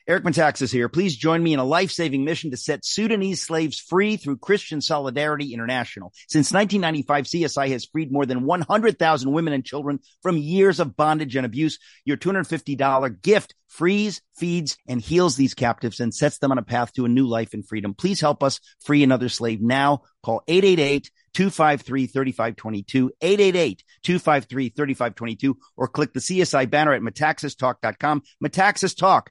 Eric Metaxas here. Please join me in a life-saving mission to set Sudanese slaves free through Christian Solidarity International. Since 1995, CSI has freed more than 100,000 women and children from years of bondage and abuse. Your $250 gift frees, feeds, and heals these captives and sets them on a path to a new life in freedom. Please help us free another slave now. Call 888-253-3522, 888-253-3522, or click the CSI banner at metaxastalk.com, metaxastalk.com.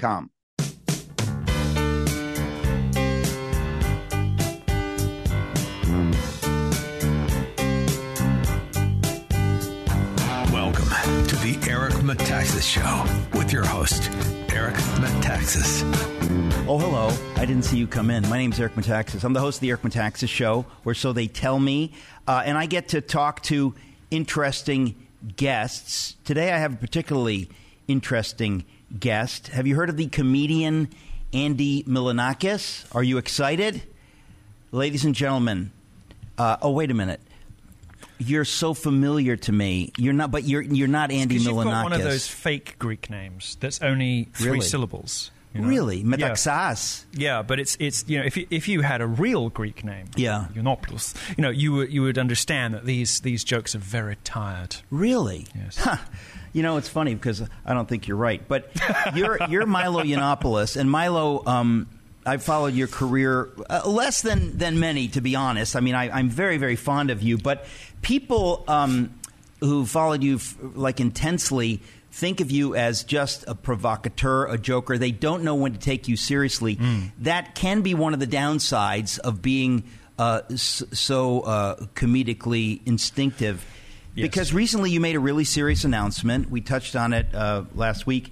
Welcome to the Eric Metaxas Show with your host, Eric Metaxas. Oh, hello. I didn't see you come in. My name's Eric Metaxas. I'm the host of the Eric Metaxas Show, or so they tell me, and I get to talk to interesting guests. Today I have a particularly interesting guest. Have you heard of the comedian Andy Milonakis? Are you excited? Ladies and gentlemen, wait a minute. You're so familiar to me. You're not, but you're not Andy Milonakis. You've got one of those fake Greek names that's only three syllables. You know? Really? Metaxas? Yeah, but it's if you had a real Greek name, Yiannopoulos, you would understand that these jokes are very tired. Really? Yes. Huh. It's funny because I don't think you're right, but you're Milo Yiannopoulos, and Milo. I've followed your career less than many, to be honest. I mean, I'm very, very fond of you, but people who followed you intensely think of you as just a provocateur, a joker. They don't know when to take you seriously. That can be one of the downsides of being so comedically instinctive. Yes. Because recently you made a really serious announcement. We touched on it last week.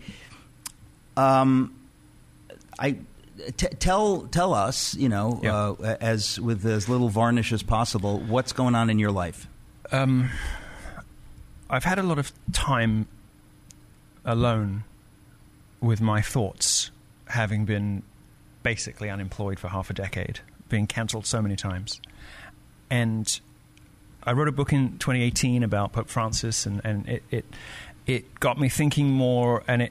Tell us, as with as little varnish as possible, what's going on in your life. I've had a lot of time alone with my thoughts, having been basically unemployed for half a decade, being cancelled so many times. And I wrote a book in 2018 about Pope Francis, and it got me thinking more, and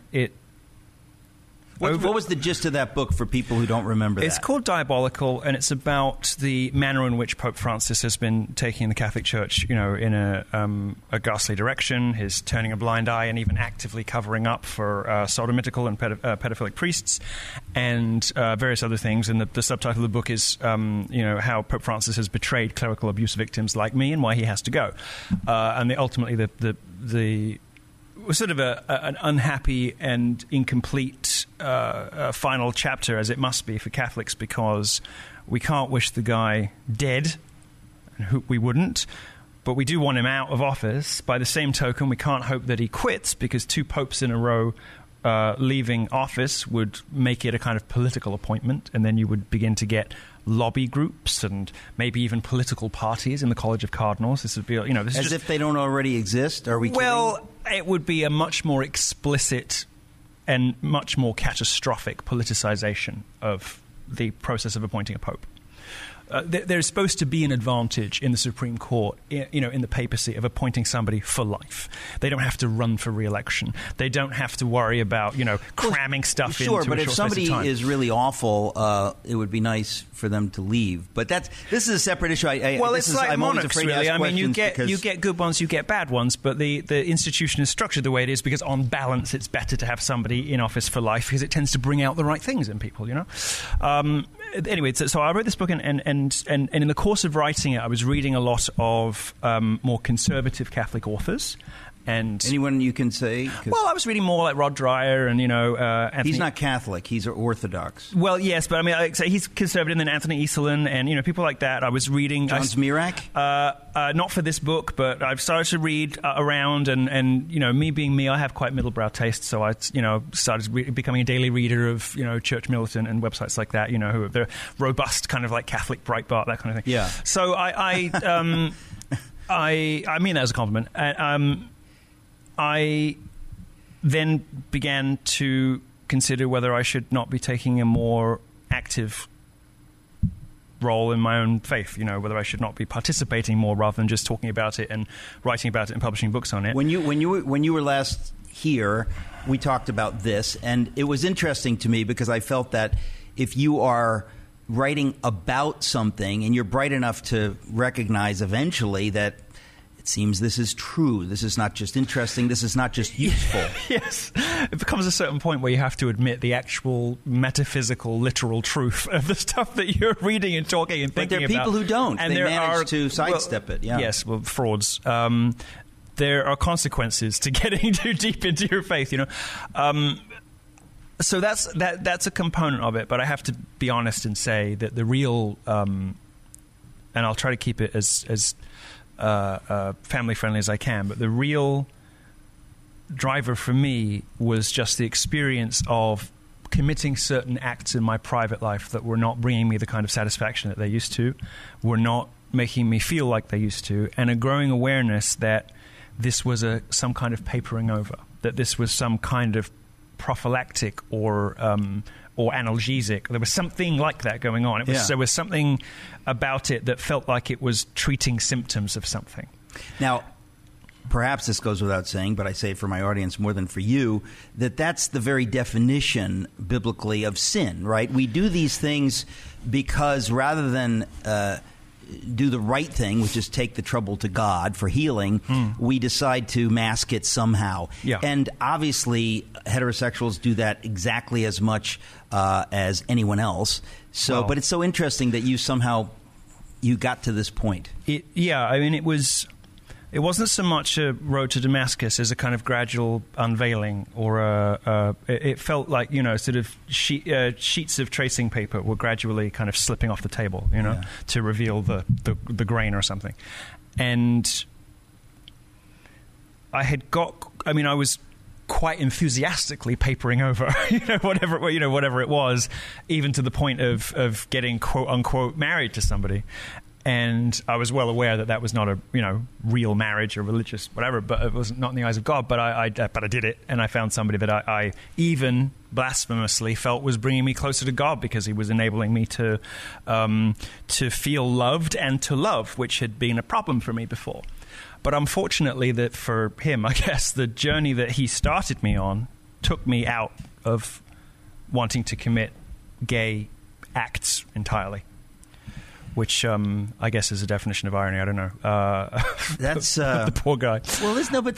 What was the gist of that book for people who don't remember that? It's called Diabolical, and it's about the manner in which Pope Francis has been taking the Catholic Church, in a ghastly direction, his turning a blind eye and even actively covering up for sodomitical and pedophilic priests, and various other things. And the subtitle of the book is, how Pope Francis has betrayed clerical abuse victims like me and why he has to go. And ultimately, the was sort of an unhappy and incomplete final chapter, as it must be for Catholics, because we can't wish the guy dead, and we wouldn't, but we do want him out of office. By the same token, we can't hope that he quits, because 2 popes in a row leaving office would make it a kind of political appointment, and then you would begin to get lobby groups and maybe even political parties in the College of Cardinals. This would be, if they don't already exist. Are we kidding? Well, it would be a much more explicit and much more catastrophic politicization of the process of appointing a pope. There's supposed to be an advantage in the Supreme Court, in the papacy, of appointing somebody for life. They don't have to run for re-election. They don't have to worry about, cramming stuff into a short space of time. Sure, but if somebody is really awful, it would be nice for them to leave. But this is a separate issue. It's like monarchs, really. I mean, you get good ones, you get bad ones, but the institution is structured the way it is because, on balance, it's better to have somebody in office for life because it tends to bring out the right things in people, Anyway, so I wrote this book, and in the course of writing it, I was reading a lot of more conservative Catholic authors. And anyone you can say? Well, I was reading more like Rod Dreher and, Anthony. He's not Catholic. He's Orthodox. Well, yes, but I mean, I'd say he's conservative, and then Anthony Esolen and, people like that. I was reading... John Zmirak? Not for this book, but I've started to read around, and me being me, I have quite middlebrow taste, so I, started becoming a daily reader of, Church Militant and websites like that, who are the robust kind of like Catholic Breitbart, that kind of thing. Yeah. So I mean that as a compliment. I then began to consider whether I should not be taking a more active role in my own faith, whether I should not be participating more rather than just talking about it and writing about it and publishing books on it. When you were last here, we talked about this, and it was interesting to me because I felt that if you are writing about something and you're bright enough to recognize eventually that it seems this is true. This is not just interesting. This is not just useful. Yes. It becomes a certain point where you have to admit the actual metaphysical, literal truth of the stuff that you're reading and talking and thinking about. But there are people who don't. And they manage to sidestep it. Yeah. Yes, well, frauds. There are consequences to getting too deep into your faith, So that's a component of it. But I have to be honest and say that the real, and I'll try to keep it as family-friendly as I can, but the real driver for me was just the experience of committing certain acts in my private life that were not bringing me the kind of satisfaction that they used to, were not making me feel like they used to, and a growing awareness that this was some kind of papering over, that this was some kind of prophylactic or analgesic. There was something like that going on. There was something about it that felt like it was treating symptoms of something. Now, perhaps this goes without saying, but I say it for my audience more than for you, that's the very definition biblically of sin, right? We do these things because rather than do the right thing, which is take the trouble to God for healing, we decide to mask it somehow. Yeah. And obviously, heterosexuals do that exactly as much as anyone else. So, but it's so interesting that you got to this point. It wasn't so much a road to Damascus as a kind of gradual unveiling, or it felt like sort of sheets of tracing paper were gradually kind of slipping off the table, to reveal the grain or something. And I was quite enthusiastically papering over, whatever it was, even to the point of getting quote unquote married to somebody. And I was well aware that was not a real marriage or religious whatever, but it was not in the eyes of God. But I did it, and I found somebody that I even blasphemously felt was bringing me closer to God, because he was enabling me to feel loved and to love, which had been a problem for me before. But unfortunately, that for him, I guess the journey that he started me on took me out of wanting to commit gay acts entirely. Which I guess is a definition of irony. I don't know. That's the poor guy. Well,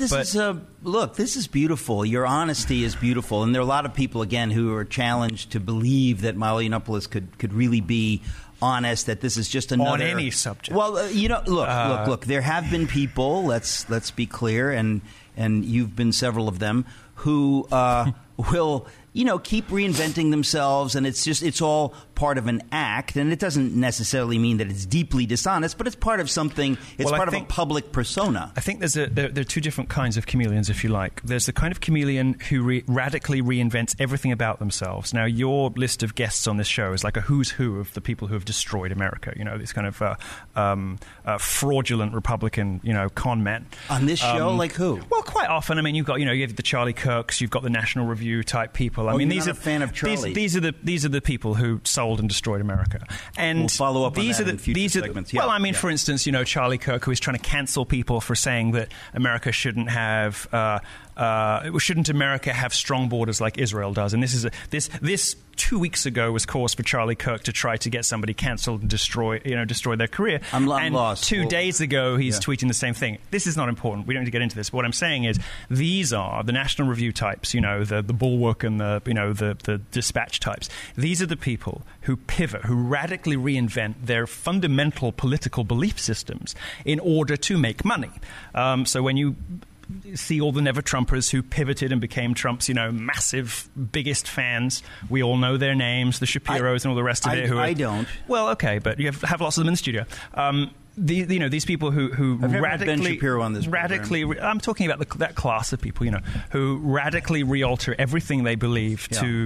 this is beautiful. Your honesty is beautiful, and there are a lot of people again who are challenged to believe that Milo Yiannopoulos could really be honest. That this is just another on any subject. Well, look. There have been people. Let's be clear, and you've been several of them who will keep reinventing themselves, and it's all part of an act, and it doesn't necessarily mean that it's deeply dishonest, but it's part of something. It's part of a public persona. I think there are two different kinds of chameleons, if you like. There's the kind of chameleon who radically reinvents everything about themselves. Now, your list of guests on this show is like a who's who of the people who have destroyed America. These kind of fraudulent Republican, con men. On this show, like who? Well, quite often. You've got you have the Charlie Kirks, you've got the National Review type people. These are a fan of Charlie. These are the people who sold and destroyed America. And we'll follow up on that in future segments. Yeah. Well, for instance, Charlie Kirk, who is trying to cancel people for saying that America shouldn't have shouldn't America have strong borders like Israel does? And this 2 weeks ago was cause for Charlie Kirk to try to get somebody cancelled and destroy their career. I'm lost. 2 days ago, he's tweeting the same thing. This is not important. We don't need to get into this. But what I'm saying is, these are the National Review types. The Bulwark and the Dispatch types. These are the people who pivot, who radically reinvent their fundamental political belief systems in order to make money. So when you see all the Never-Trumpers who pivoted and became Trump's, massive, biggest fans. We all know their names, the Shapiros and all the rest of it. I don't. Well, okay, but you have lots of them in the studio. These people who radically Ben Shapiro on this program. I'm talking about that class of people, who radically realter everything they believe to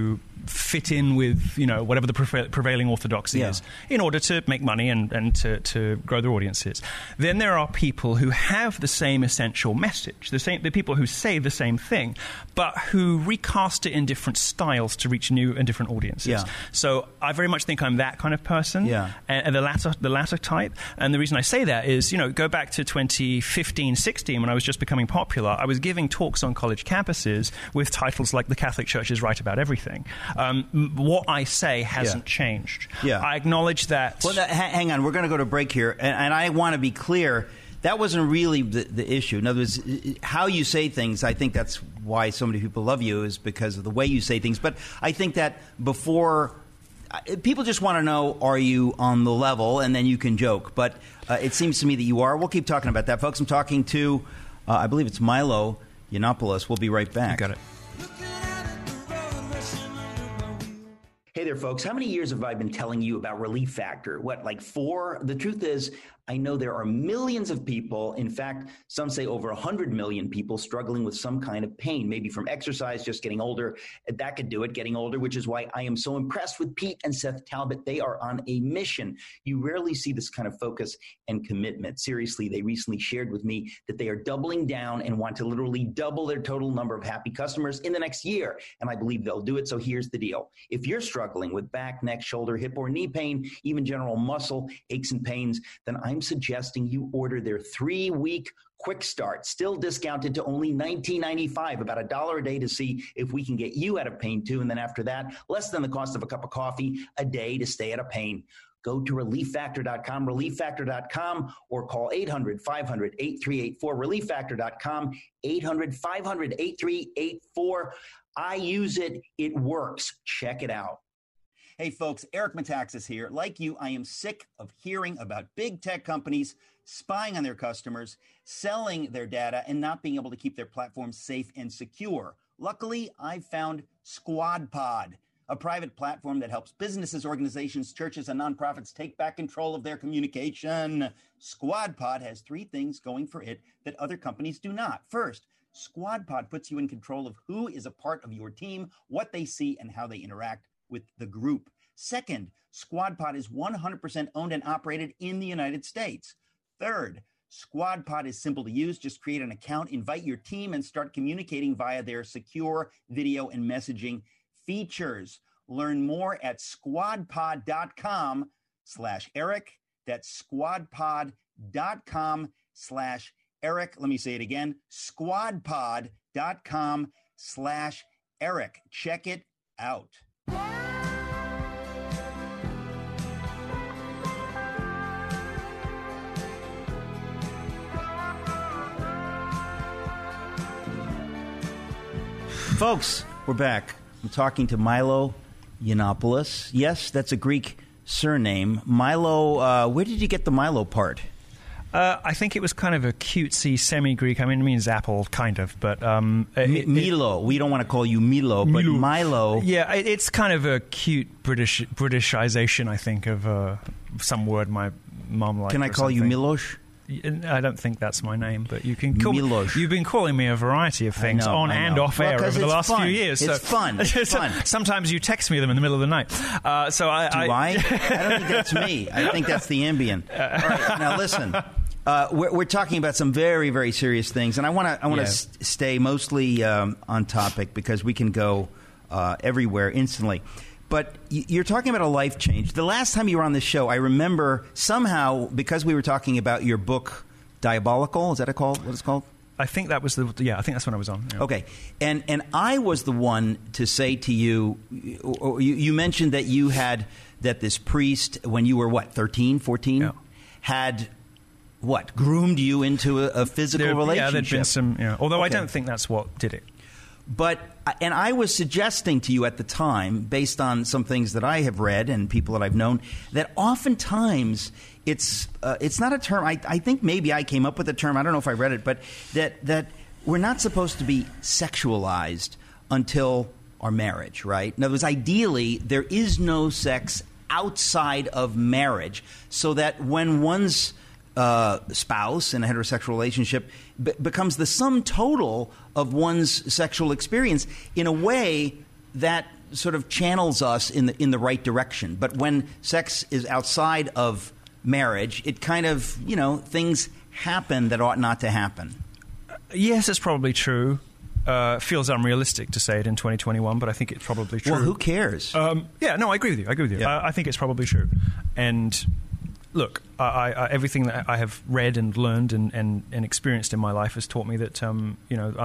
fit in with, whatever the prevailing orthodoxy is, in order to make money and to grow their audiences. Then there are people who have the same essential message, the people who say the same thing, but who recast it in different styles to reach new and different audiences. Yeah. So I very much think I'm that kind of person, and the latter type. And the reason I say that is, go back to 2015-16 when I was just becoming popular. I was giving talks on college campuses with titles like "The Catholic Church is Right About Everything." What I say hasn't changed. Yeah. I acknowledge that. Well, hang on. We're going to go to break here, and I want to be clear. That wasn't really the issue. In other words, how you say things, I think that's why so many people love you, is because of the way you say things. But I think that before, people just want to know, are you on the level? And then you can joke. But it seems to me that you are. We'll keep talking about that. Folks, I'm talking to, I believe it's Milo Yiannopoulos. We'll be right back. You got it. Hey there, folks. How many years have I been telling you about Relief Factor? What, like 4? The truth is, I know there are millions of people, in fact, some say over 100 million people struggling with some kind of pain, maybe from exercise, just getting older. That could do it, getting older, which is why I am so impressed with Pete and Seth Talbot. They are on a mission. You rarely see this kind of focus and commitment. Seriously, they recently shared with me that they are doubling down and want to literally double their total number of happy customers in the next year. And I believe they'll do it. So here's the deal. If you're struggling with back, neck, shoulder, hip, or knee pain, even general muscle aches and pains, then I'm suggesting you order their 3-week quick start, still discounted to only $19.95, about $1 a day, to see if we can get you out of pain too. And then after that, less than the cost of a cup of coffee a day to stay out of pain. Go to ReliefFactor.com, ReliefFactor.com, or call 800-500-8384, ReliefFactor.com, 800-500-8384. I use it. It works. Check it out. Hey, folks, Eric Metaxas here. Like you, I am sick of hearing about big tech companies spying on their customers, selling their data, and not being able to keep their platforms safe and secure. Luckily, I've found SquadPod, a private platform that helps businesses, organizations, churches, and nonprofits take back control of their communication. SquadPod has 3 things going for it that other companies do not. First, SquadPod puts you in control of who is a part of your team, what they see, and how they interact with the group. Second, SquadPod is 100% owned and operated in the United States. Third, SquadPod is simple to use. Just create an account, invite your team, and start communicating via their secure video and messaging features. Learn more at squadpod.com/Eric. That's squadpod.com/Eric. Let me say it again, squadpod.com/Eric. Check it out. Folks, we're back. I'm talking to Milo Yiannopoulos. Yes, that's a Greek surname. Milo, where did you get the Milo part? I think it was kind of a cutesy semi-Greek. I mean, it means apple, kind of, but Milo. We don't want to call you Milo, but Milo. Yeah, it's kind of a cute Britishization, I think, of some word my mom liked. Can I call you Milosh? I don't think that's my name, but you can call Milosh. You've been calling me a variety of things on and off air over the last few years. It's fun. It's fun. Sometimes you text me them in the middle of the night. So I don't think that's me. I think that's the Ambien. All right, now listen. We're talking about some very, very serious things, and I want to stay mostly on topic because we can go everywhere instantly. But you're talking about a life change. The last time you were on this show, I remember somehow, because we were talking about your book, Diabolical. Is that what it's called? I think that was I think that's when I was on. Yeah. Okay. And I was the one to say to you, you mentioned that you had, that this priest, when you were, 13, 14, had, groomed you into a physical relationship. Yeah, there'd been some, although I don't think that's what did it. But, and I was suggesting to you at the time, based on some things that I have read and people that I've known, that oftentimes it's not a term. I think maybe I came up with the term. I don't know if I read it, but that we're not supposed to be sexualized until our marriage, right? In other words, ideally, there is no sex outside of marriage, so that when one's spouse in a heterosexual relationship becomes the sum total of one's sexual experience in a way that sort of channels us in the right direction. But when sex is outside of marriage, it kind of, things happen that ought not to happen. Yes, it's probably true. Feels unrealistic to say it in 2021, but I think it's probably true. Well, who cares? I agree with you. Yeah. I think it's probably true. And look, I everything that I have read and learned and experienced in my life has taught me that, I'm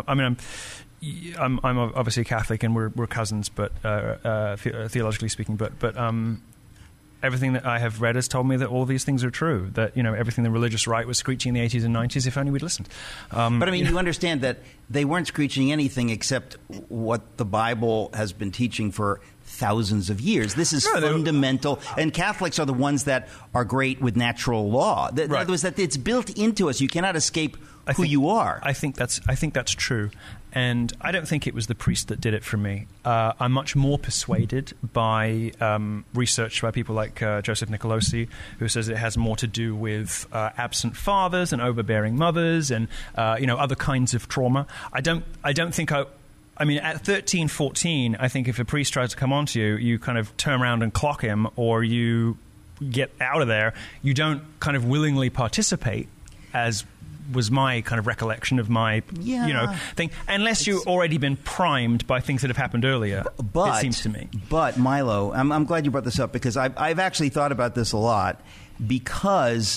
obviously Catholic and we're cousins, but theologically speaking, but everything that I have read has told me that all these things are true, that, everything the religious right was screeching in the 80s and 90s, if only we'd listened. But, you understand that they weren't screeching anything except what the Bible has been teaching for thousands of years. This is fundamental. And Catholics are the ones that are great with natural law. In other words, that it's built into us. You cannot escape who you are. I think that's true. And I don't think it was the priest that did it for me. I'm much more persuaded by research by people like Joseph Nicolosi, who says it has more to do with absent fathers and overbearing mothers and other kinds of trauma. I don't think at 13, 14, I think if a priest tries to come onto you, you kind of turn around and clock him, or you get out of there. You don't kind of willingly participate, as was my kind of recollection of my thing, unless you've already been primed by things that have happened earlier. It seems to me. But Milo, I'm glad you brought this up, because I've actually thought about this a lot, because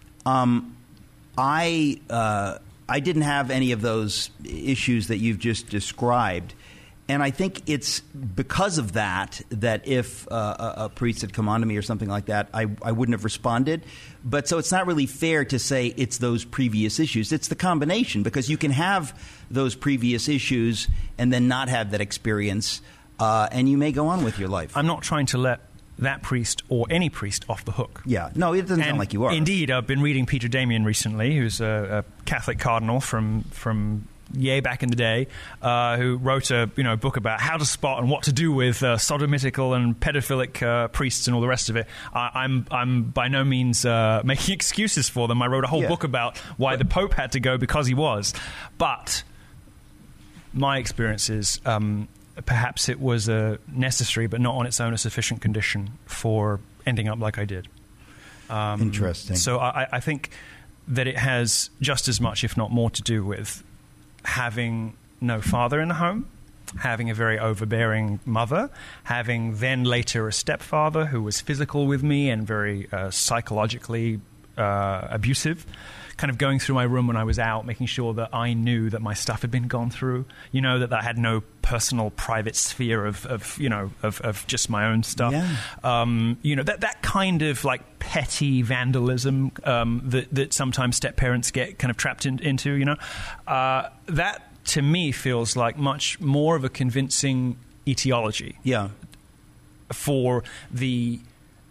I didn't have any of those issues that you've just described. And I think it's because of that if a priest had come on to me or something like that, I wouldn't have responded. But so it's not really fair to say it's those previous issues. It's the combination, because you can have those previous issues and then not have that experience, and you may go on with your life. I'm not trying to let that priest or any priest off the hook. Yeah. No, it doesn't sound like you are. Indeed, I've been reading Peter Damian recently, who's a Catholic cardinal from Yay back in the day, who wrote a book about how to spot and what to do with sodomitical and pedophilic priests and all the rest of it. I'm by no means making excuses for them. I wrote a whole book about why the Pope had to go, because he was. But my experience is perhaps it was a necessary but not on its own a sufficient condition for ending up like I did. Interesting. So I think that it has just as much, if not more, to do with having no father in the home, having a very overbearing mother, having then later a stepfather who was physical with me and very psychologically abusive, kind of going through my room when I was out, making sure that I knew that my stuff had been gone through, that I had no personal private sphere of just my own stuff. Yeah. That kind of like petty vandalism that sometimes step-parents get kind of trapped into, that to me feels like much more of a convincing etiology. Yeah. For the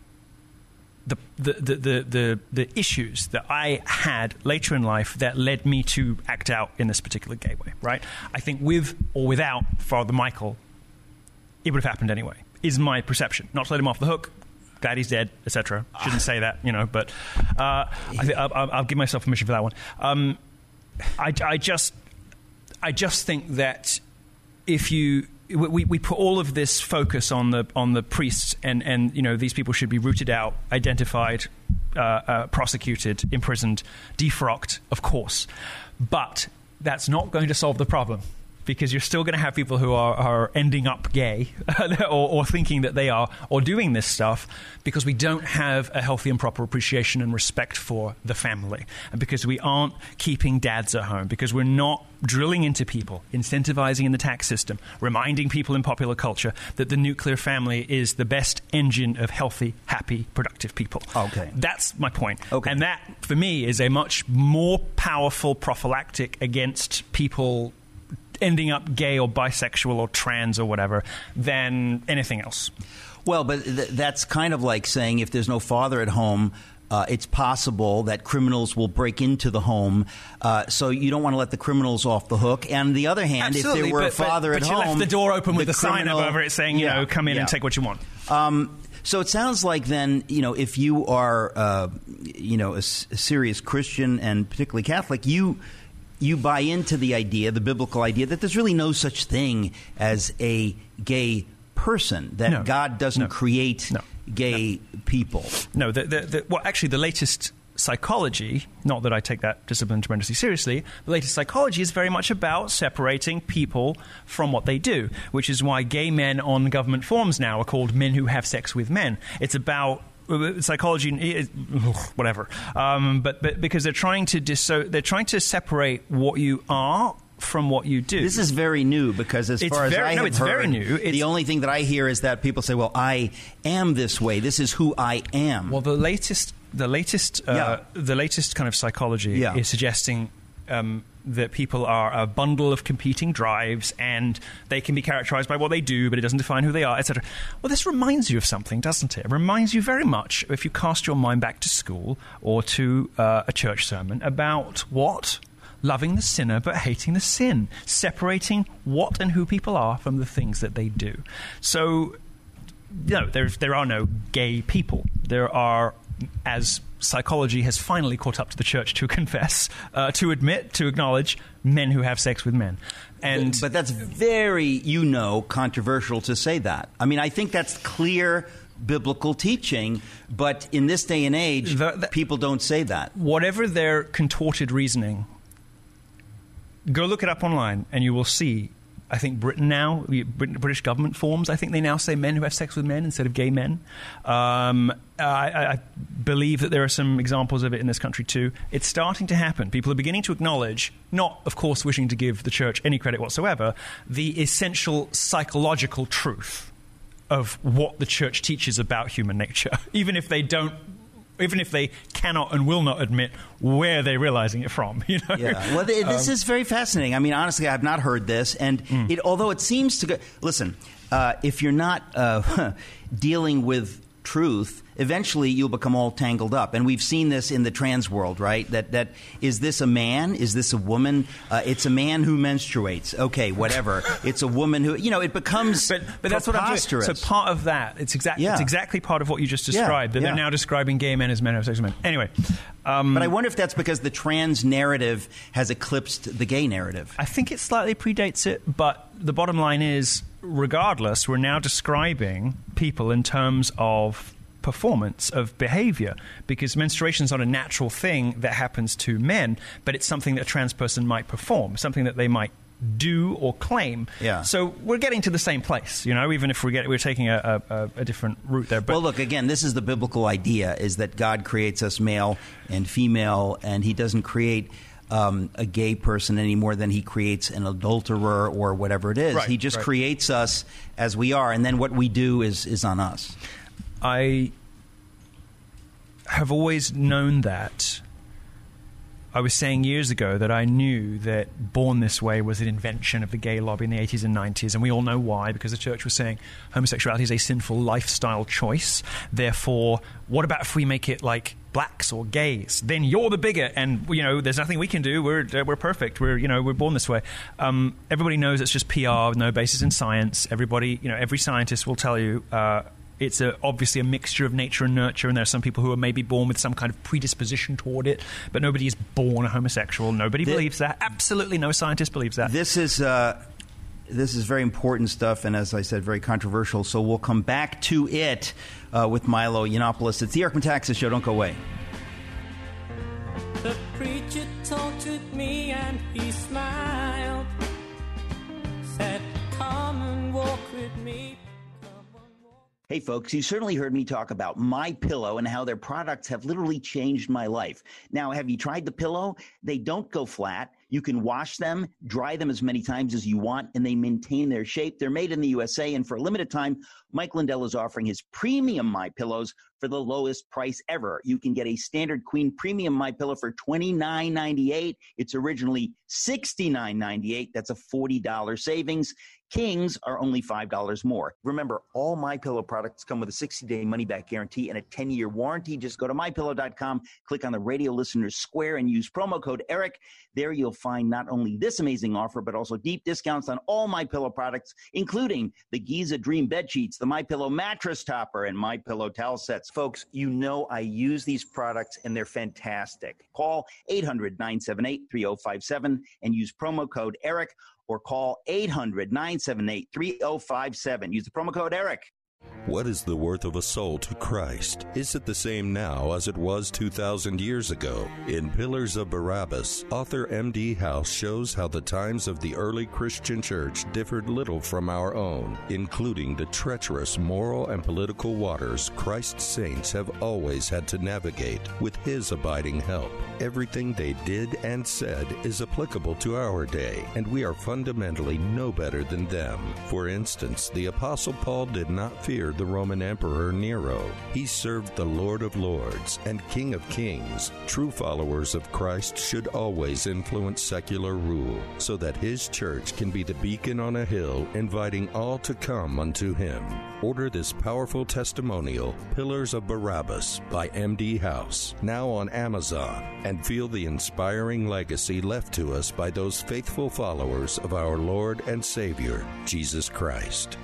issues that I had later in life that led me to act out in this particular gay way, right? I think with or without Father Michael, it would have happened anyway, is my perception. Not to let him off the hook. Glad he's dead, etc. Shouldn't say that, but I'll give myself permission for that one. I just think that if we put all of this focus on the priests, and these people should be rooted out, identified, prosecuted, imprisoned, defrocked, of course. But that's not going to solve the problem, because you're still going to have people who are ending up gay or thinking that they are, or doing this stuff, because we don't have a healthy and proper appreciation and respect for the family, and because we aren't keeping dads at home, because we're not drilling into people, incentivizing in the tax system, reminding people in popular culture that the nuclear family is the best engine of healthy, happy, productive people. Okay. That's my point. Okay. And that, for me, is a much more powerful prophylactic against people ending up gay or bisexual or trans or whatever than anything else. Well, but that's kind of like saying if there's no father at home, it's possible that criminals will break into the home. So you don't want to let the criminals off the hook. And on the other hand, absolutely, if there were a father at home... But you left the door open with a sign over it saying, come in and take what you want. So it sounds like then, if you are, a serious Christian and particularly Catholic, you buy into the idea, the biblical idea, that there's really no such thing as a gay person, that God doesn't create gay people. No, well, actually, the latest psychology, not that I take that discipline tremendously seriously, the latest psychology is very much about separating people from what they do, which is why gay men on government forms now are called men who have sex with men. It's about psychology, whatever, but because they're trying to separate what you are from what you do. This is very new because as far as I have heard, very new. The only thing that I hear is that people say, well, I am this way. This is who I am. Well, the latest kind of psychology is suggesting that people are a bundle of competing drives and they can be characterized by what they do, but it doesn't define who they are, etc. Well, this reminds you of something, doesn't it? It reminds you very much, if you cast your mind back to school or to a church sermon, about what? Loving the sinner but hating the sin. Separating what and who people are from the things that they do. So, no, there are no gay people. There are, as psychology has finally caught up to the church to confess, to admit, to acknowledge, men who have sex with men. But that's very, controversial to say that. I mean, I think that's clear biblical teaching, but in this day and age, people don't say that. Whatever their contorted reasoning, go look it up online and you will see, I think Britain now, British government forms, I think they now say men who have sex with men instead of gay men. I believe that there are some examples of it in this country too. It's starting to happen. People are beginning to acknowledge, not, of course, wishing to give the church any credit whatsoever, the essential psychological truth of what the church teaches about human nature, even if they cannot and will not admit where they're realizing it from. Yeah. Well, this is very fascinating. I mean, honestly, I have not heard this, and although it seems to go. Listen, if you're not dealing with truth, eventually you'll become all tangled up. And we've seen this in the trans world, right? That is this a man? Is this a woman? It's a man who menstruates. Okay, whatever. It's a woman who, it becomes but that's what I'm doing. So part of that, it's exactly part of what you just described. That they're now describing gay men as men who have sex with men. Anyway. But I wonder if that's because the trans narrative has eclipsed the gay narrative. I think it slightly predates it, but the bottom line is, regardless, we're now describing people in terms of performance, of behavior, because menstruation is not a natural thing that happens to men, but it's something that a trans person might perform, something that they might do or claim. Yeah. So we're getting to the same place, even if we're taking a different route there. But well, look, again, this is the biblical idea, is that God creates us male and female, and he doesn't create a gay person any more than he creates an adulterer or whatever it is. Right, he just creates us as we are, and then what we do is on us. I have always known that. I was saying years ago that I knew that Born This Way was an invention of the gay lobby in the 80s and 90s, and we all know why, because the church was saying homosexuality is a sinful lifestyle choice. Therefore, what about if we make it like blacks or gays? Then you're the bigot, and there's nothing we can do. We're perfect. We're born this way. Everybody knows it's just PR, no basis in science. Everybody, every scientist will tell you. It's obviously a mixture of nature and nurture, and there are some people who are maybe born with some kind of predisposition toward it, but nobody is born a homosexual. Nobody believes that. Absolutely no scientist believes that. This is very important stuff, and as I said, very controversial, so we'll come back to it with Milo Yiannopoulos. It's the Eric Metaxas Show. Don't go away. The preacher talked with me and he smiled, said, "Come and walk with me." Hey folks, you certainly heard me talk about MyPillow and how their products have literally changed my life. Now, have you tried the pillow? They don't go flat. You can wash them, dry them as many times as you want, and they maintain their shape. They're made in the USA, and for a limited time, Mike Lindell is offering his premium MyPillows for the lowest price ever. You can get a standard queen premium MyPillow for $29.98. It's originally $69.98. That's a $40 savings. Kings are only $5 more. Remember, all MyPillow products come with a 60-day money-back guarantee and a 10-year warranty. Just go to MyPillow.com, click on the radio listeners square, and use promo code ERIC. There you'll find not only this amazing offer, but also deep discounts on all MyPillow products, including the Giza Dream bed sheets, the MyPillow mattress topper, and MyPillow towel sets. Folks, I use these products, and they're fantastic. Call 800-978-3057 and use promo code ERIC. or call 800-978-3057. Use the promo code ERIC. What is the worth of a soul to Christ? Is it the same now as it was 2,000 years ago? In Pillars of Barabbas, author M.D. House shows how the times of the early Christian church differed little from our own, including the treacherous moral and political waters Christ's saints have always had to navigate with His abiding help. Everything they did and said is applicable to our day, and we are fundamentally no better than them. For instance, the Apostle Paul did not fear the Roman Emperor Nero. He served the Lord of Lords and King of Kings. True followers of Christ should always influence secular rule, so that His church can be the beacon on a hill, inviting all to come unto Him. Order this powerful testimonial, Pillars of Barabbas, by M.D. House, now on Amazon, and feel the inspiring legacy left to us by those faithful followers of our Lord and Savior, Jesus Christ.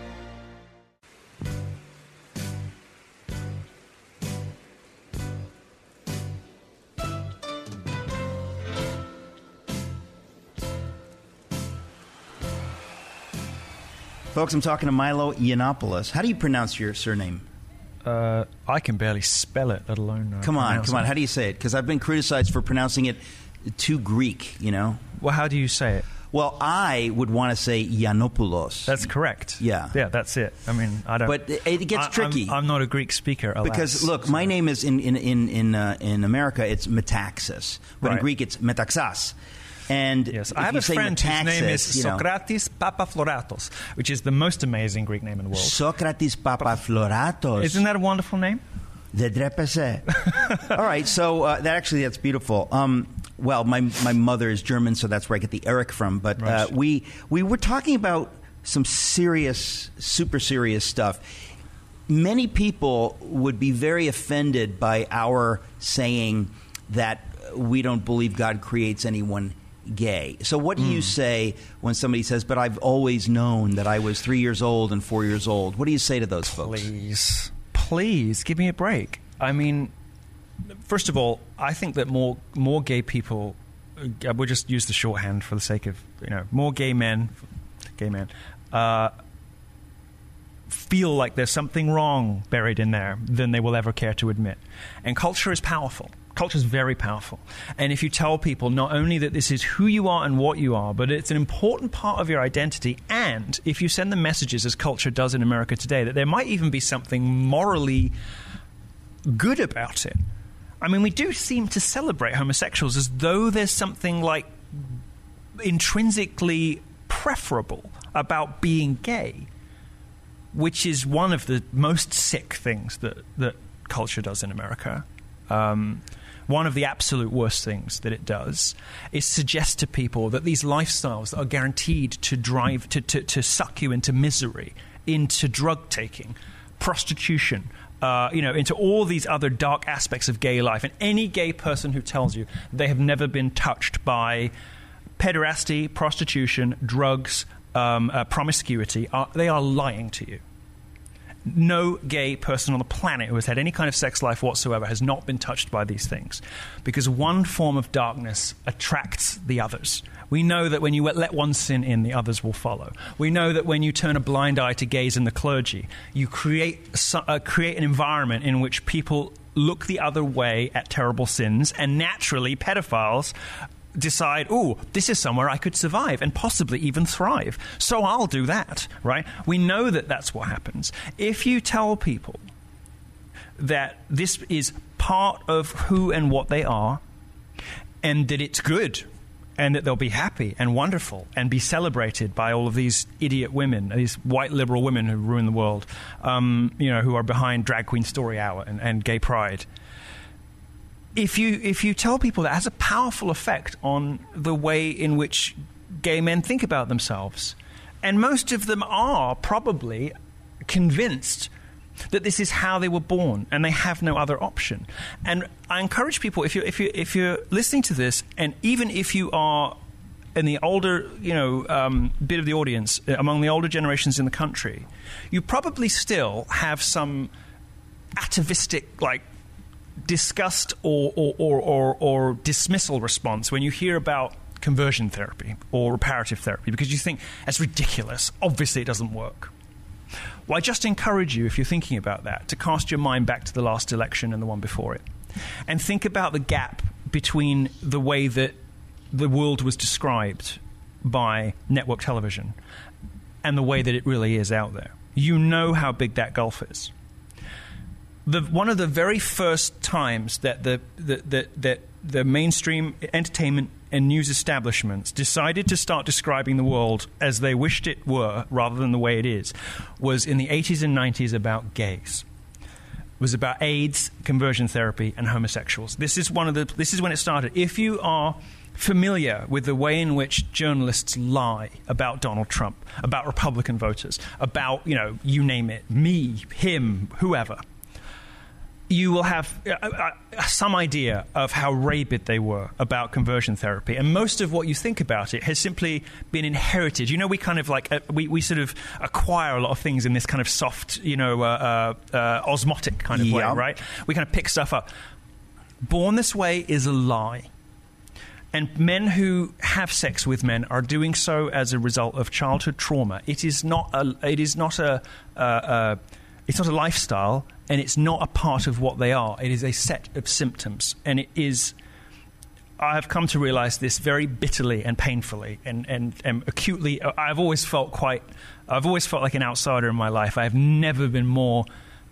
Folks, I'm talking to Milo Yiannopoulos. How do you pronounce your surname? I can barely spell it, let alone Come on. pronounce it. How do you say it? Because I've been criticized for pronouncing it too Greek, you know? Well, how do you say it? Well, I would want to say Yiannopoulos. That's correct. Yeah. Yeah, that's it. I mean, I don't... But it gets tricky. I'm not a Greek speaker, alas. Because, look, my name is, in America, it's Metaxas. But in Right. Greek, it's Metaxas. And Yes, if I have you a say friend whose name is Metaxas, you know, Socrates Papafloratos, which is the most amazing Greek name in the world. Socrates Papafloratos. Isn't that a wonderful name? All right, so that's beautiful. Well, my mother is German, so that's where I get the Eric from. But Right. we were talking about some serious, super serious stuff. Many people would be very offended by our saying that we don't believe God creates anyone gay. So what do you say when somebody says, but I've always known that I was 3 years old and 4 years old? What do you say to those folks? Please, give me a break. I mean, first of all, I think that more gay people, we'll just use the shorthand for the sake of, more gay men, feel like there's something wrong buried in there than they will ever care to admit. And culture is powerful. Culture is very powerful. And if you tell people not only that this is who you are and what you are, but it's an important part of your identity, and if you send them messages, as culture does in America today, that there might even be something morally good about it. I mean, we do seem to celebrate homosexuals as though there's something like intrinsically preferable about being gay, which is one of the most sick things that culture does in America. One of the absolute worst things that it does is suggest to people that these lifestyles are guaranteed to drive to suck you into misery, into drug taking, prostitution, into all these other dark aspects of gay life. And any gay person who tells you they have never been touched by pederasty, prostitution, drugs, promiscuity, they are lying to you. No gay person on the planet who has had any kind of sex life whatsoever has not been touched by these things, because one form of darkness attracts the others. We know that when you let one sin in, the others will follow. We know that when you turn a blind eye to gays in the clergy, you create an environment in which people look the other way at terrible sins, and naturally pedophiles decide, this is somewhere I could survive and possibly even thrive, so I'll do that, right? We know that that's what happens. If you tell people that this is part of who and what they are, and that it's good, and that they'll be happy and wonderful and be celebrated by all of these idiot women, these white liberal women who ruin the world, who are behind Drag Queen Story Hour and gay pride, If you tell people that has a powerful effect on the way in which gay men think about themselves, and most of them are probably convinced that this is how they were born and they have no other option. And I encourage people, if you're listening to this, and even if you are in the older bit of the audience, among the older generations in the country, you probably still have some atavistic disgust or dismissal response when you hear about conversion therapy or reparative therapy because you think that's ridiculous. Obviously, it doesn't work. Well, I just encourage you, if you're thinking about that, to cast your mind back to the last election and the one before it, and think about the gap between the way that the world was described by network television and the way that it really is out there. You know how big that gulf is. One of the very first times that the mainstream entertainment and news establishments decided to start describing the world as they wished it were rather than the way it is was in the 80s and 90s about gays. It was about AIDS, conversion therapy, and homosexuals. This is when it started. If you are familiar with the way in which journalists lie about Donald Trump, about Republican voters, about, you name it, me, him, whoever, you will have some idea of how rabid they were about conversion therapy. And most of what you think about it has simply been inherited. We kind of we sort of acquire a lot of things in this kind of soft, osmotic kind of way, right? We kind of pick stuff up. Born This Way is a lie. And men who have sex with men are doing so as a result of childhood trauma. It's not a lifestyle, and it's not a part of what they are. It is a set of symptoms, and it is. I have come to realize this very bitterly and painfully, and acutely. I've always felt like an outsider in my life. I've never been more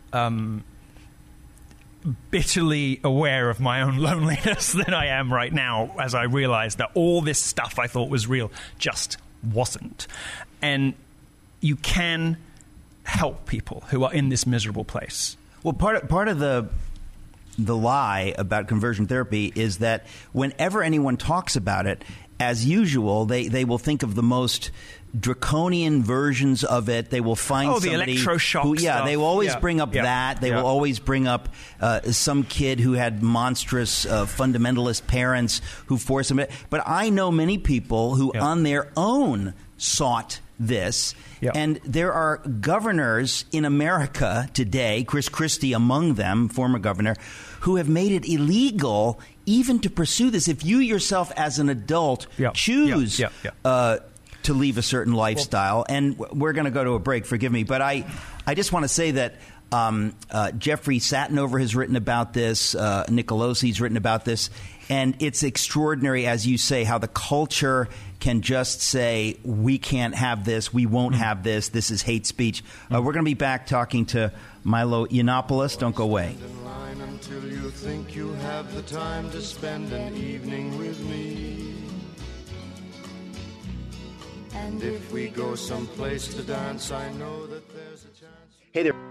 bitterly aware of my own loneliness than I am right now, as I realize that all this stuff I thought was real just wasn't. And you can help people who are in this miserable place. Well, part of the lie about conversion therapy is that whenever anyone talks about it, as usual, they will think of the most draconian versions of it. They will find somebody the electroshock stuff. They will always bring up that. They will always bring up some kid who had monstrous fundamentalist parents who forced him. But I know many people who on their own sought this. Yep. And there are governors in America today, Chris Christie among them, former governor, who have made it illegal even to pursue this. If you yourself as an adult choose to leave a certain lifestyle, and we're going to go to a break, forgive me, but I just want to say that Jeffrey Satinover has written about this, Nicolosi's written about this, and it's extraordinary, as you say, how the culture can just say, we can't have this, we won't have this is hate speech. We're going to be back talking to Milo Yiannopoulos. Don't go away. Until you think you have the time to spend an evening with me. And if we go someplace to dance, I know that there's a chance. Hey there.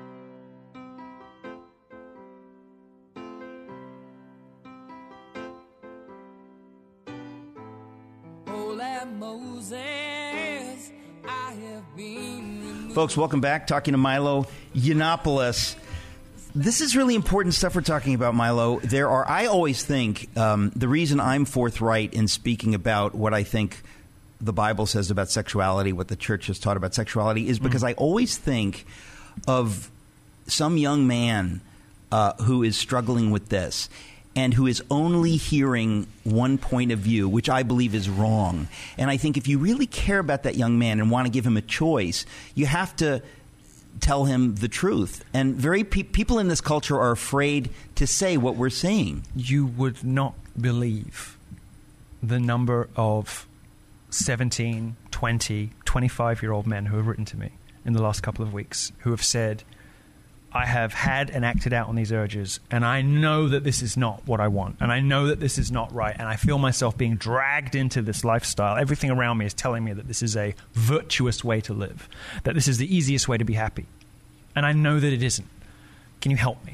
Folks, welcome back. Talking to Milo Yiannopoulos. This is really important stuff we're talking about, Milo. I always think the reason I'm forthright in speaking about what I think the Bible says about sexuality, what the church has taught about sexuality, is because I always think of some young man who is struggling with this and who is only hearing one point of view, which I believe is wrong. And I think if you really care about that young man and want to give him a choice, you have to tell him the truth. And people in this culture are afraid to say what we're saying. You would not believe the number of 17, 20, 25-year-old men who have written to me in the last couple of weeks who have said, I have had and acted out on these urges, and I know that this is not what I want, and I know that this is not right, and I feel myself being dragged into this lifestyle. Everything around me is telling me that this is a virtuous way to live, that this is the easiest way to be happy, and I know that it isn't. Can you help me?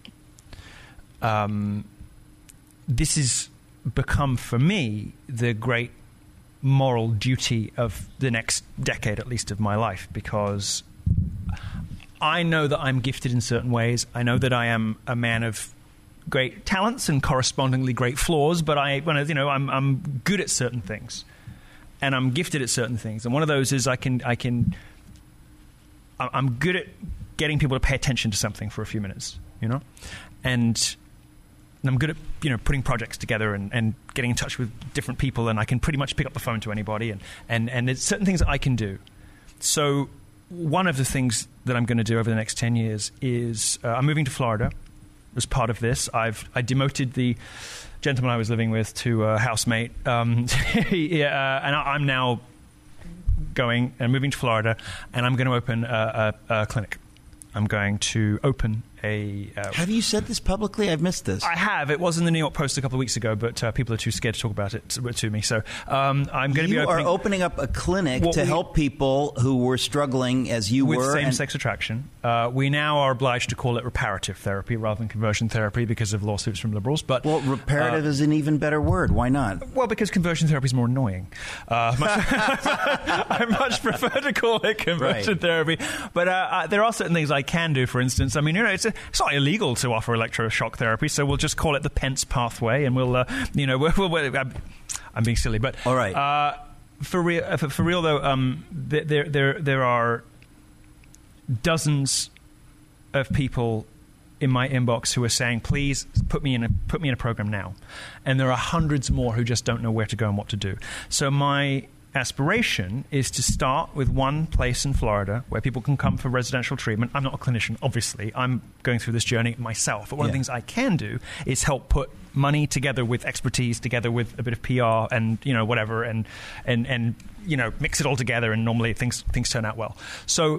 This has become, for me, the great moral duty of the next decade, at least, of my life, because I know that I'm gifted in certain ways. I know that I am a man of great talents and correspondingly great flaws, but I'm good at certain things, and I'm gifted at certain things. And one of those is I'm good at getting people to pay attention to something for a few minutes, and I'm good at putting projects together and getting in touch with different people, and I can pretty much pick up the phone to anybody, and there's certain things that I can do. So one of the things that I'm going to do over the next 10 years is I'm moving to Florida as part of this. I demoted the gentleman I was living with to a housemate, and I'm now going and moving to Florida, and I'm going to open a clinic. I'm going to open a... Have you said this publicly? I've missed this. I have. It was in the New York Post a couple of weeks ago, but people are too scared to talk about it to me. So I'm going to be opening... You are opening up a clinic to help people who were struggling as you were. With same-sex attraction. We now are obliged to call it reparative therapy rather than conversion therapy because of lawsuits from liberals. But well, reparative is an even better word. Why not? Well, because conversion therapy is more annoying. I much prefer to call it conversion therapy. But there are certain things I can do. For instance, I mean, it's not illegal to offer electroshock therapy, so we'll just call it the Pence pathway, and we'll I'm being silly, but all right. For real though, there are dozens of people in my inbox who are saying, please put me in a program now, and there are hundreds more who just don't know where to go and what to do. So my aspiration is to start with one place in Florida where people can come for residential treatment. I'm not a clinician, obviously. I'm going through this journey myself. But one of the things I can do is help put money together with expertise, together with a bit of PR and whatever, and mix it all together. And normally things turn out well. So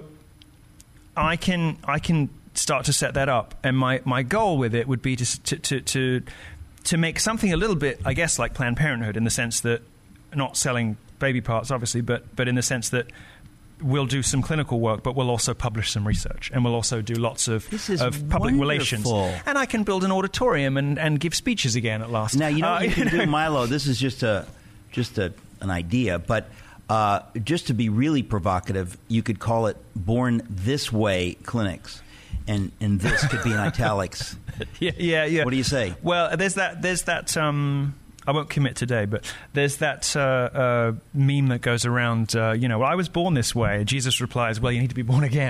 I can start to set that up. And my goal with it would be to make something a little bit, I guess, like Planned Parenthood, in the sense that not selling baby parts, obviously, but in the sense that we'll do some clinical work, but we'll also publish some research, and we'll also do lots of public relations. And I can build an auditorium and give speeches again at last. Now, you can do, Milo. This is just an idea, but just to be really provocative, you could call it Born This Way Clinics. And this could be in italics. Yeah. What do you say? Well, there's that I won't commit today, but there's that meme that goes around, well, I was born this way. Jesus replies, well, you need to be born again.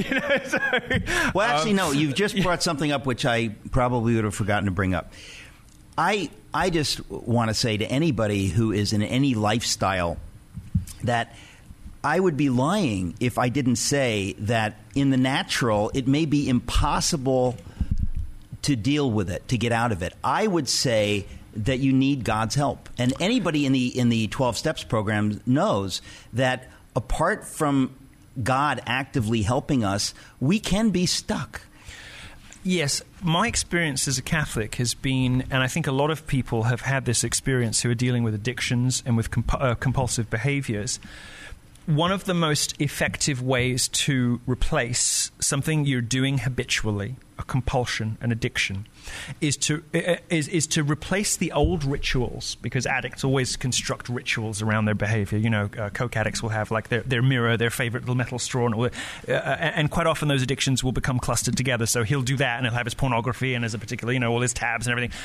Well, actually, no, you've just brought something up which I probably would have forgotten to bring up. I just want to say to anybody who is in any lifestyle that I would be lying if I didn't say that in the natural, it may be impossible to deal with it, to get out of it. I would say that you need God's help. And anybody in the 12 Steps program knows that apart from God actively helping us, we can be stuck. Yes, my experience as a Catholic has been, and I think a lot of people have had this experience who are dealing with addictions and with compulsive behaviors. One of the most effective ways to replace something you're doing habitually, a compulsion, an addiction, is to replace the old rituals, because addicts always construct rituals around their behavior. Coke addicts will have like their mirror, their favorite little metal straw, and quite often those addictions will become clustered together. So he'll do that, and he'll have his pornography and his particular, all his tabs and everything.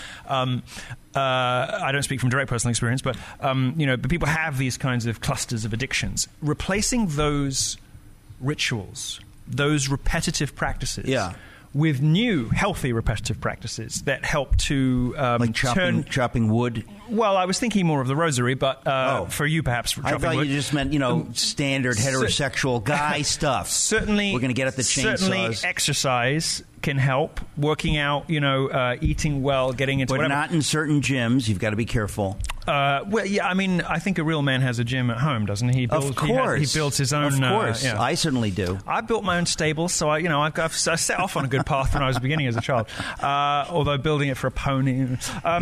I don't speak from direct personal experience, but but people have these kinds of clusters of addictions. Replacing those rituals, those repetitive practices, with new, healthy, repetitive practices that help to like chopping wood. Well, I was thinking more of the rosary, but for you, perhaps, for chopping wood. I thought you just meant, standard heterosexual guy stuff. Certainly, we're going to get at the chainsaws. Certainly, exercise can help. Working out, eating well, getting into. But whatever. Not in certain gyms. You've got to be careful. Well, yeah. I mean, I think a real man has a gym at home, doesn't he? Of course, he builds his own. Of course, I certainly do. I built my own stable, so I set off on a good path when I was beginning as a child. Although building it for a pony.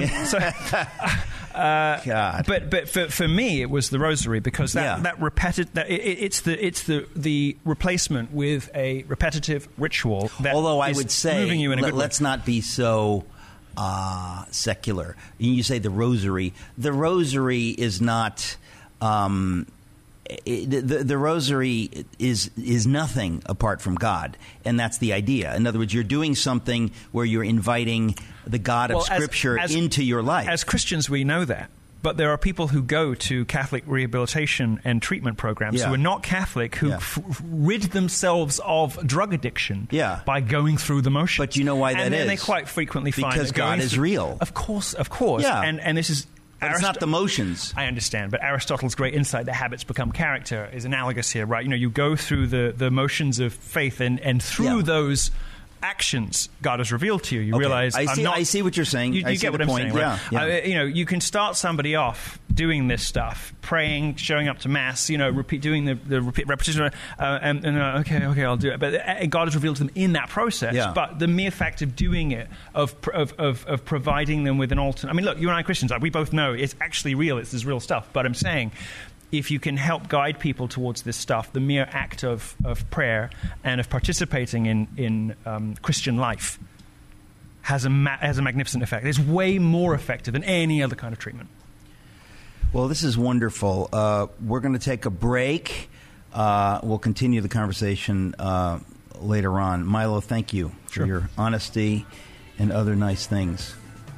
God. But for me, it was the rosary, because that it's the replacement with a repetitive ritual. That although I would say, moving you in a good way. Let's not be so secular. You say the rosary. The rosary is not. The rosary is nothing apart from God, and that's the idea. In other words, you're doing something where you're inviting the God of Scripture into your life. As Christians, we know that. But there are people who go to Catholic rehabilitation and treatment programs who are not Catholic, who rid themselves of drug addiction by going through the motions. But you know why that is? And then they quite frequently find because that God is real. Of course. Yeah. And this is... But it's not the motions. I understand, but Aristotle's great insight that habits become character is analogous here, right? You know, you go through the motions of faith, and through those actions God has revealed to you. You realize I see what you're saying. You get what I'm saying, right? Yeah. You know, you can start somebody off doing this stuff, praying, showing up to mass, you know, doing the repetition, and okay, I'll do it. But God has revealed to them in that process. Yeah. But the mere fact of doing it, of providing them with an alternate. I mean, look, you and I Christians, we both know it's actually real. It's real stuff. But I'm saying, if you can help guide people towards this stuff, the mere act of prayer and of participating in Christian life has a magnificent effect. It's way more effective than any other kind of treatment. Well, this is wonderful. We're going to take a break. We'll continue the conversation later on. Milo, thank you for your honesty and other nice things.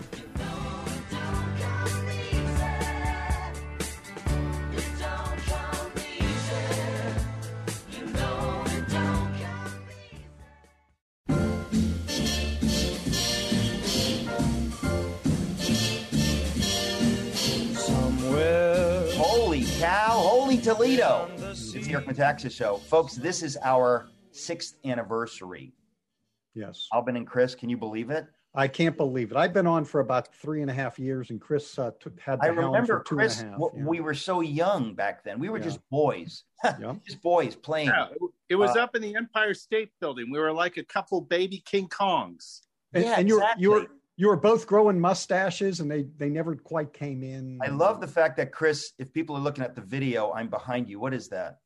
Toledo. It's the Eric Metaxas Show. Folks, this is our 6th anniversary. Yes. Albin and Chris, can you believe it? I can't believe it. I've been on for about 3.5 years, and Chris had the helm for 2.5. Chris, we were so young back then. We were just boys. Just boys playing. Yeah, it was up in the Empire State Building. We were like a couple baby King Kongs. And you were both growing mustaches, and they never quite came in. I love the fact that, Chris, if people are looking at the video, I'm behind you. What is that?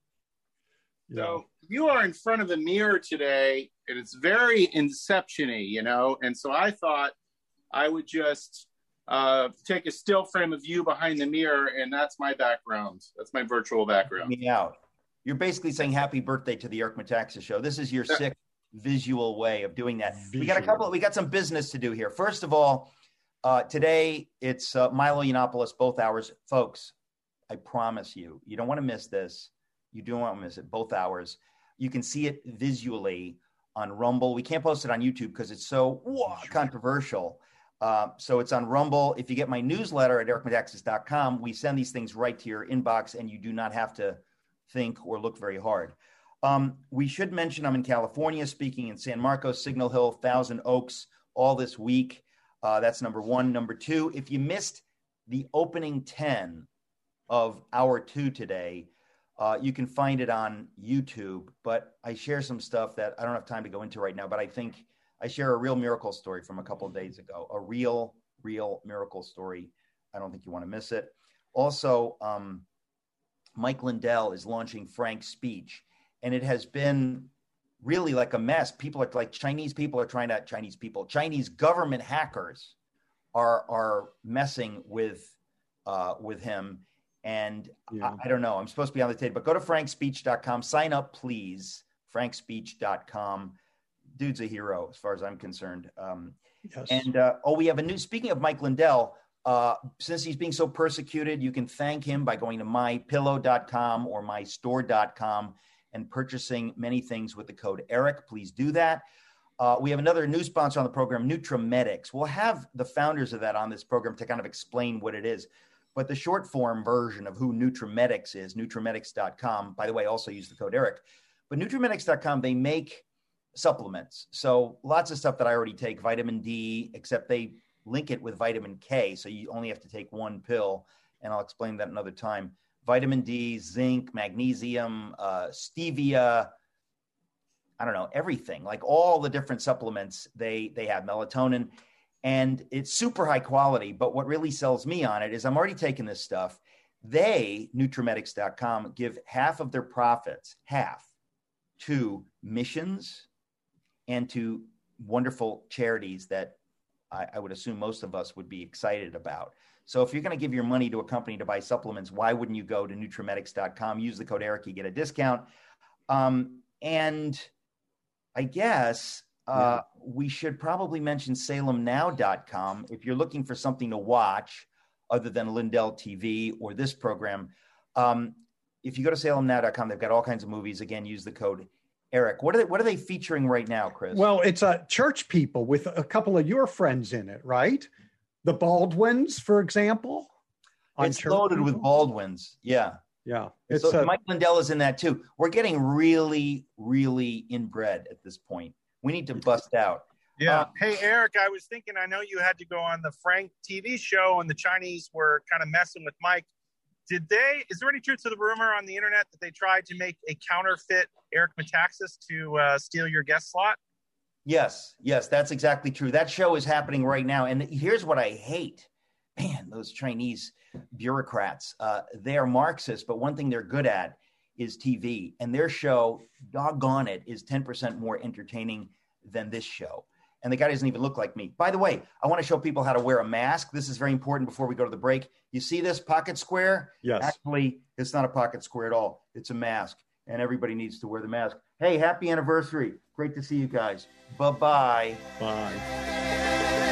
So you are in front of the mirror today, and it's very Inception-y, you know? And so I thought I would just take a still frame of you behind the mirror, and that's my background. That's my virtual background. Me out. You're basically saying happy birthday to the Eric Metaxas Show. This is your 6th visual way of doing that. We got some business to do here. First of all, today it's Milo Yiannopoulos, both hours. Folks, I promise you don't want to miss this. You don't want to miss it, both hours. You can see it visually on Rumble. We can't post it on YouTube because it's so controversial. So it's on Rumble. If you get my newsletter at ericmetaxas.com, we send these things right to your inbox, and you do not have to think or look very hard. We should mention I'm in California, speaking in San Marcos, Signal Hill, Thousand Oaks, all this week. That's number one. Number two, if you missed the opening 10 of hour 2 today, you can find it on YouTube. But I share some stuff that I don't have time to go into right now, but I think I share a real miracle story from a couple of days ago, a real miracle story. I don't think you want to miss it. Also, Mike Lindell is launching Frank Speech. And it has been really like a mess. People are like Chinese government hackers are messing with him. And I don't know. I'm supposed to be on the table, but go to frankspeech.com. Sign up, please. frankspeech.com. Dude's a hero as far as I'm concerned. Yes. And we have speaking of Mike Lindell, since he's being so persecuted, you can thank him by going to mypillow.com or mystore.com and purchasing many things with the code ERIC. Please do that. We have another new sponsor on the program, NutraMedics. We'll have the founders of that on this program to kind of explain what it is. But the short form version of who NutraMedics is, NutraMedics.com. By the way, also use the code ERIC. But NutraMedics.com, they make supplements. So lots of stuff that I already take, vitamin D, except they link it with vitamin K. So you only have to take one pill. And I'll explain that another time. Vitamin D, zinc, magnesium, stevia, I don't know, everything, like all the different supplements they have, melatonin, and it's super high quality. But what really sells me on it is I'm already taking this stuff. They, NutraMedics.com, give half of their profits, to missions and to wonderful charities that I would assume most of us would be excited about. So if you're going to give your money to a company to buy supplements, why wouldn't you go to NutraMedics.com, use the code ERIC, you get a discount. And I guess we should probably mention SalemNow.com. If you're looking for something to watch, other than Lindell TV or this program. If you go to salemnow.com, they've got all kinds of movies. Again, use the code Eric. What are they featuring right now, Chris? Well, it's church people with a couple of your friends in it, right? The Baldwins, for example. It's loaded with Baldwins. Yeah. Yeah. So Mike Lindell is in that too. We're getting really, really inbred at this point. We need to bust out. Yeah. Hey, Eric, I was thinking, I know you had to go on the Frank TV show and the Chinese were kind of messing with Mike. Is there any truth to the rumor on the internet that they tried to make a counterfeit Eric Metaxas to steal your guest slot? Yes, that's exactly true. That show is happening right now. And here's what I hate. Man, those Chinese bureaucrats, they are Marxist, but one thing they're good at is TV. And their show, doggone it, is 10% more entertaining than this show. And the guy doesn't even look like me. By the way, I want to show people how to wear a mask. This is very important before we go to the break. You see this pocket square? Yes. Actually, it's not a pocket square at all. It's a mask. And everybody needs to wear the mask. Hey, happy anniversary. Great to see you guys. Bye-bye. Bye.